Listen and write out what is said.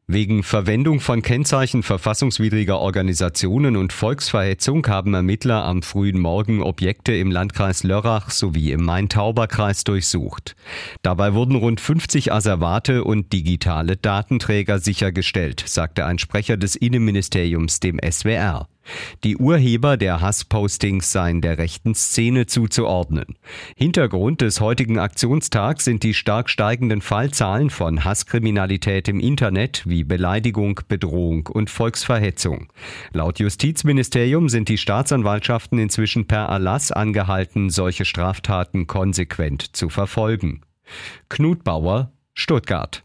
Wegen Verwendung von Kennzeichen verfassungswidriger Organisationen und Volksverhetzung haben Ermittler am frühen Morgen Objekte im Landkreis Lörrach sowie im Main-Tauber-Kreis durchsucht. Dabei wurden rund 50 Asservate und digitale Datenträger sichergestellt, sagte ein Sprecher des Innenministeriums dem SWR. Die Urheber der Hasspostings seien der rechten Szene zuzuordnen. Hintergrund des heutigen Aktionstags sind die stark steigenden Fallzahlen von Hasskriminalität im Internet wie Beleidigung, Bedrohung und Volksverhetzung. Laut Justizministerium sind die Staatsanwaltschaften inzwischen per Erlass angehalten, solche Straftaten konsequent zu verfolgen. Knut Bauer, Stuttgart.